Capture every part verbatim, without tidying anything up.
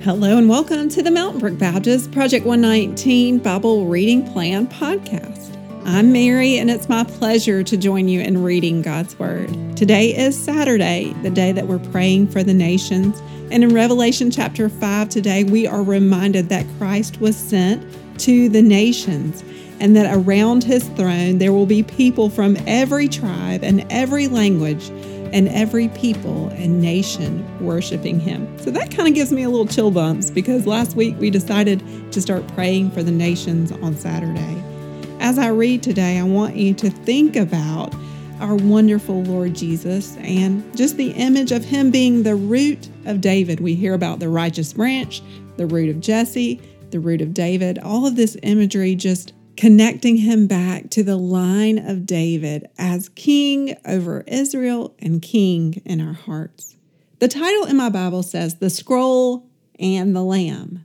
Hello and welcome to the Mountain Brook Baptist Project one nineteen Bible Reading Plan podcast. I'm Mary and it's my pleasure to join you in reading God's Word. Today is Saturday, the day that we're praying for the nations. And in Revelation chapter five today, we are reminded that Christ was sent to the nations and that around his throne there will be people from every tribe and every language and every people and nation worshiping him. So that kind of gives me a little chill bumps because last week we decided to start praying for the nations on Saturday. As I read today, I want you to think about our wonderful Lord Jesus and just the image of him being the root of David. We hear about the righteous branch, the root of Jesse, the root of David, all of this imagery just connecting him back to the line of David as king over Israel and king in our hearts. The title in my Bible says, The Scroll and the Lamb.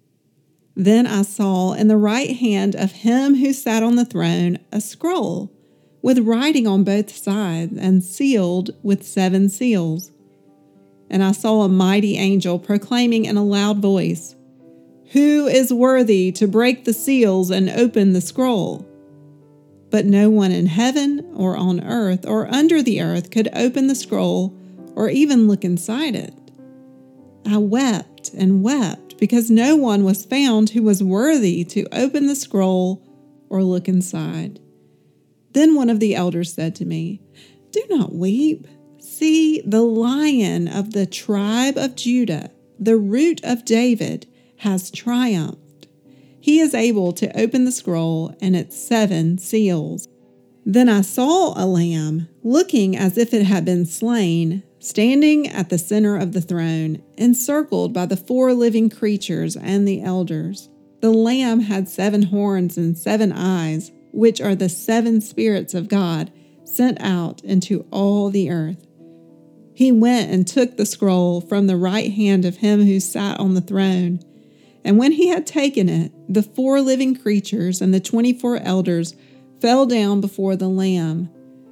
Then I saw in the right hand of him who sat on the throne a scroll with writing on both sides and sealed with seven seals. And I saw a mighty angel proclaiming in a loud voice, Who is worthy to break the seals and open the scroll? But no one in heaven or on earth or under the earth could open the scroll or even look inside it. I wept and wept because no one was found who was worthy to open the scroll or look inside. Then one of the elders said to me, Do not weep. See, the Lion of the tribe of Judah, the root of David, has triumphed. He is able to open the scroll and its seven seals. Then I saw a lamb, looking as if it had been slain, standing at the center of the throne, encircled by the four living creatures and the elders. The lamb had seven horns and seven eyes, which are the seven spirits of God sent out into all the earth. He went and took the scroll from the right hand of him who sat on the throne. And when he had taken it, the four living creatures and the twenty-four elders fell down before the Lamb.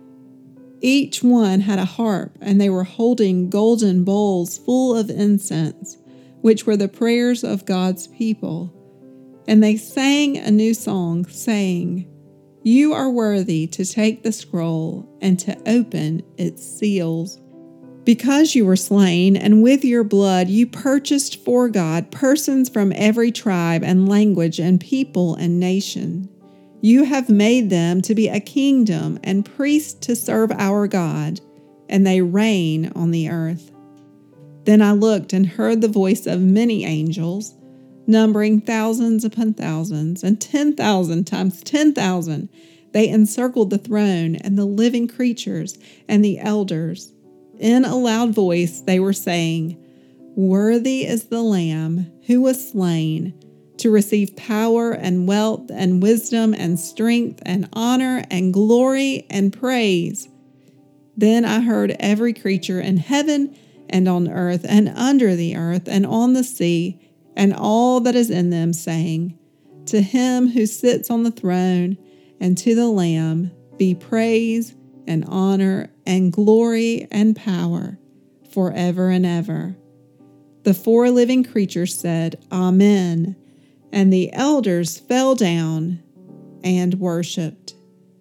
Each one had a harp, and they were holding golden bowls full of incense, which were the prayers of God's people. And they sang a new song, saying, You are worthy to take the scroll and to open its seals. Because you were slain, and with your blood you purchased for God persons from every tribe and language and people and nation. You have made them to be a kingdom and priests to serve our God, and they reign on the earth. Then I looked and heard the voice of many angels, numbering thousands upon thousands, and ten thousand times ten thousand. They encircled the throne and the living creatures and the elders. In a loud voice they were saying, Worthy is the Lamb who was slain to receive power and wealth and wisdom and strength and honor and glory and praise. Then I heard every creature in heaven and on earth and under the earth and on the sea and all that is in them saying, To him who sits on the throne and to the Lamb be praise and honor and glory and power forever and ever. The four living creatures said, Amen, and the elders fell down and worshiped.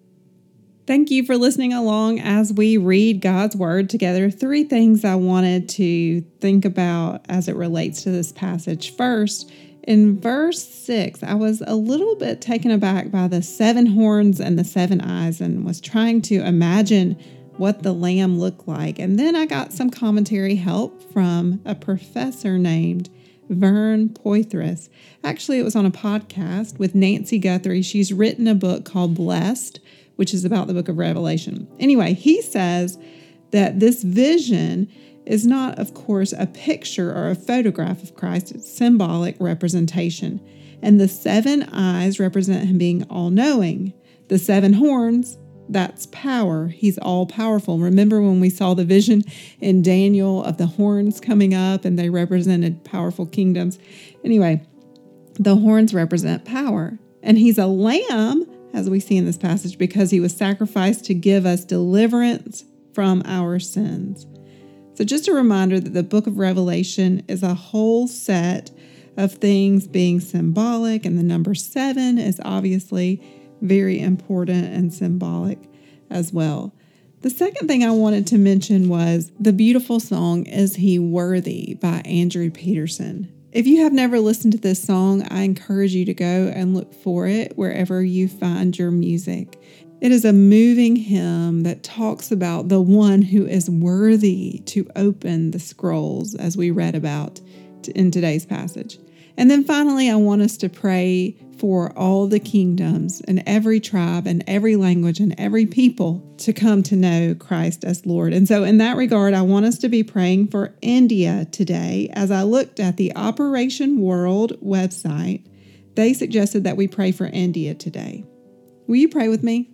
Thank you for listening along as we read God's Word together. Three things I wanted to think about as it relates to this passage. First, in verse six, I was a little bit taken aback by the seven horns and the seven eyes and was trying to imagine what the lamb looked like. And then I got some commentary help from a professor named Vern Poythress. Actually, it was on a podcast with Nancy Guthrie. She's written a book called Blessed, which is about the book of Revelation. Anyway, he says that this vision is not, of course, a picture or a photograph of Christ. It's symbolic representation. And the seven eyes represent him being all-knowing. The seven horns, that's power. He's all-powerful. Remember when we saw the vision in Daniel of the horns coming up and they represented powerful kingdoms? Anyway, the horns represent power. And he's a lamb, as we see in this passage, because he was sacrificed to give us deliverance from our sins. So just a reminder that the book of Revelation is a whole set of things being symbolic, and the number seven is obviously very important and symbolic as well. The second thing I wanted to mention was the beautiful song, Is He Worthy by Andrew Peterson. If you have never listened to this song, I encourage you to go and look for it wherever you find your music. It is a moving hymn that talks about the one who is worthy to open the scrolls, as we read about in today's passage. And then finally, I want us to pray for all the kingdoms and every tribe and every language and every people to come to know Christ as Lord. And so in that regard, I want us to be praying for India today. As I looked at the Operation World website, they suggested that we pray for India today. Will you pray with me?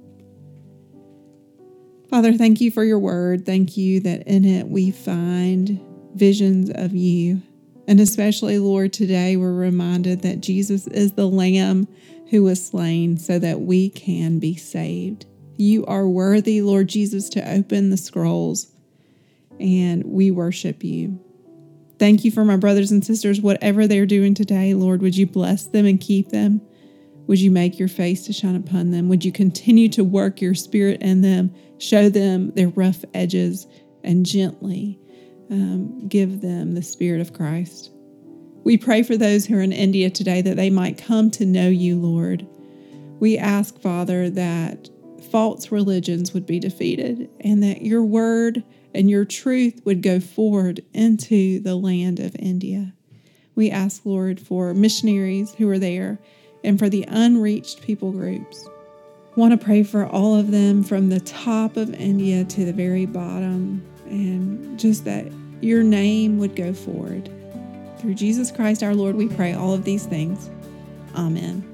Father, thank you for your word. Thank you that in it we find visions of you. And especially, Lord, today we're reminded that Jesus is the Lamb who was slain so that we can be saved. You are worthy, Lord Jesus, to open the scrolls, and we worship you. Thank you for my brothers and sisters, whatever they're doing today. Lord, would you bless them and keep them? Would you make your face to shine upon them? Would you continue to work your spirit in them, show them their rough edges, and gently um, give them the Spirit of Christ? We pray for those who are in India today that they might come to know you, Lord. We ask, Father, that false religions would be defeated and that your word and your truth would go forward into the land of India. We ask, Lord, for missionaries who are there and for the unreached people groups. I want to pray for all of them from the top of India to the very bottom, and just that your name would go forward. Through Jesus Christ our Lord, we pray all of these things. Amen.